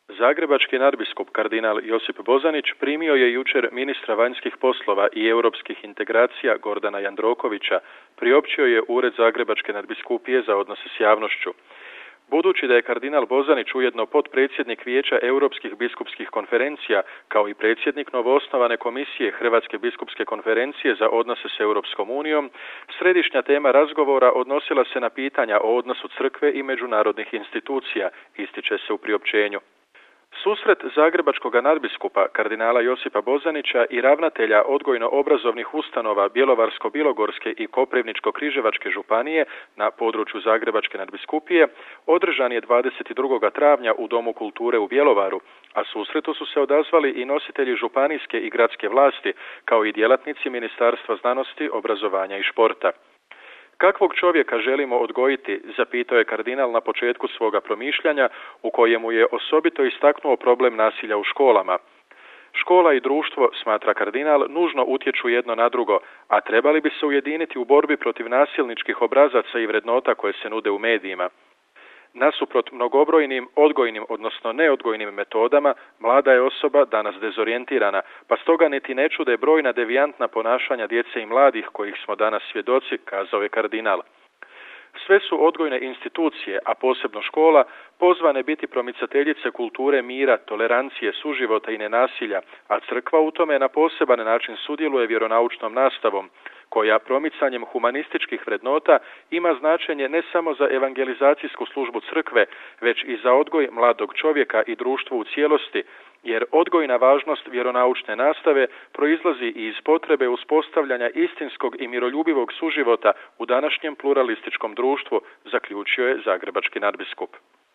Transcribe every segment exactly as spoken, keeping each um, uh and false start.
Zagrebački nadbiskup kardinal Josip Bozanić primio je jučer ministra vanjskih poslova i europskih integracija Gordana Jandrokovića, priopćio je Ured Zagrebačke nadbiskupije za odnose s javnošću. Budući da je kardinal Bozanić ujedno potpredsjednik Vijeća europskih biskupskih konferencija, kao i predsjednik novoosnovane komisije Hrvatske biskupske konferencije za odnose s Europskom unijom, središnja tema razgovora odnosila se na pitanja o odnosu crkve i međunarodnih institucija, ističe se u priopćenju. Susret zagrebačkog nadbiskupa kardinala Josipa Bozanića i ravnatelja odgojno-obrazovnih ustanova Bjelovarsko-bilogorske i Koprivničko-križevačke županije na području Zagrebačke nadbiskupije održan je dvadeset drugog travnja u Domu kulture u Bjelovaru, a susretu su se odazvali i nositelji županijske i gradske vlasti, kao i djelatnici Ministarstva znanosti, obrazovanja i športa. Kakvog čovjeka želimo odgojiti, zapitao je kardinal na početku svoga promišljanja, u kojemu je osobito istaknuo problem nasilja u školama. Škola i društvo, smatra kardinal, nužno utječu jedno na drugo, a trebali bi se ujediniti u borbi protiv nasilničkih obrazaca i vrednota koje se nude u medijima. Nasuprot mnogobrojnim odgojnim, odnosno neodgojnim metodama, mlada je osoba danas dezorijentirana, pa stoga niti ne čude brojna devijantna ponašanja djece i mladih kojih smo danas svjedoci, kazao je kardinal. Sve su odgojne institucije, a posebno škola, pozvane biti promicateljice kulture mira, tolerancije, suživota i nenasilja, a crkva u tome na poseban način sudjeluje vjeronaučnom nastavom, koja promicanjem humanističkih vrednota ima značenje ne samo za evangelizacijsku službu crkve, već i za odgoj mladog čovjeka i društva u cijelosti, jer odgojna važnost vjeronaučne nastave proizlazi i iz potrebe uspostavljanja istinskog i miroljubivog suživota u današnjem pluralističkom društvu, zaključio je zagrebački nadbiskup.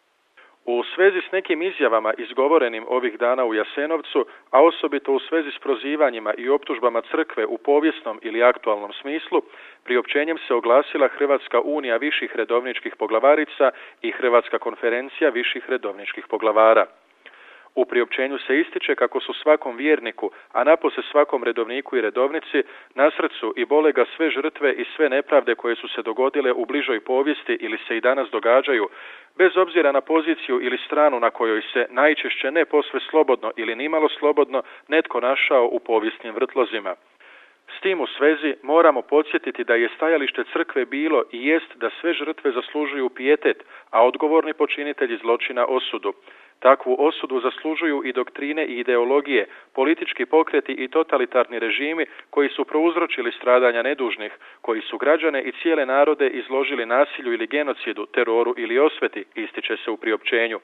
U svezi s nekim izjavama izgovorenim ovih dana u Jasenovcu, a osobito u svezi s prozivanjima i optužbama crkve u povijesnom ili aktualnom smislu, priopćenjem se oglasila Hrvatska unija viših redovničkih poglavarica i Hrvatska konferencija viših redovničkih poglavara. U priopćenju se ističe kako su svakom vjerniku, a napose svakom redovniku i redovnici, na srcu i bole ga sve žrtve i sve nepravde koje su se dogodile u bližoj povijesti ili se i danas događaju, bez obzira na poziciju ili stranu na kojoj se najčešće ne posve slobodno ili nimalo slobodno netko našao u povijesnim vrtlozima. S tim u svezi moramo podsjetiti da je stajalište crkve bilo i jest da sve žrtve zaslužuju pijetet, a odgovorni počinitelji zločina osudu. Takvu osudu zaslužuju i doktrine i ideologije, politički pokreti i totalitarni režimi koji su prouzročili stradanja nedužnih, koji su građane i cijele narode izložili nasilju ili genocidu, teroru ili osveti, ističe se u priopćenju.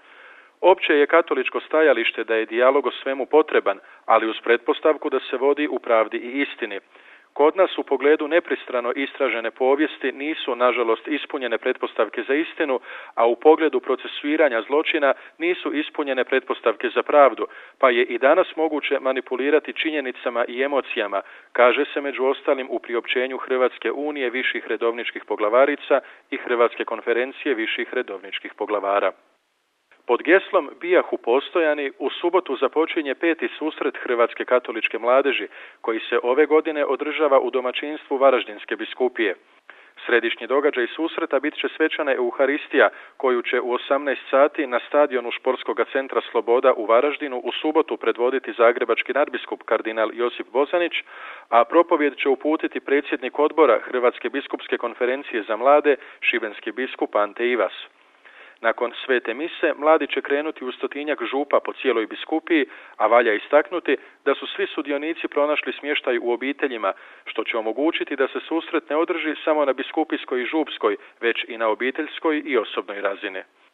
Opće je katoličko stajalište da je dijalog o svemu potreban, ali uz pretpostavku da se vodi u pravdi i istini. Kod nas u pogledu nepristrano istražene povijesti nisu, nažalost, ispunjene pretpostavke za istinu, a u pogledu procesuiranja zločina nisu ispunjene pretpostavke za pravdu, pa je i danas moguće manipulirati činjenicama i emocijama, kaže se među ostalim u priopćenju Hrvatske unije viših redovničkih poglavarica i Hrvatske konferencije viših redovničkih poglavara. Pod geslom Bijahu postojani u subotu započinje peti susret Hrvatske katoličke mladeži, koji se ove godine održava u domaćinstvu Varaždinske biskupije. Središnji događaj susreta bit će svečana Euharistija, koju će u osamnaest sati na stadionu Športskog centra Sloboda u Varaždinu u subotu predvoditi zagrebački nadbiskup kardinal Josip Bozanić, a propovjed će uputiti predsjednik odbora Hrvatske biskupske konferencije za mlade, šibenski biskup Ante Ivas. Nakon svete mise, mladi će krenuti u stotinjak župa po cijeloj biskupiji, a valja istaknuti da su svi sudionici pronašli smještaj u obiteljima, što će omogućiti da se susret ne održi samo na biskupijskoj i župskoj, već i na obiteljskoj i osobnoj razini.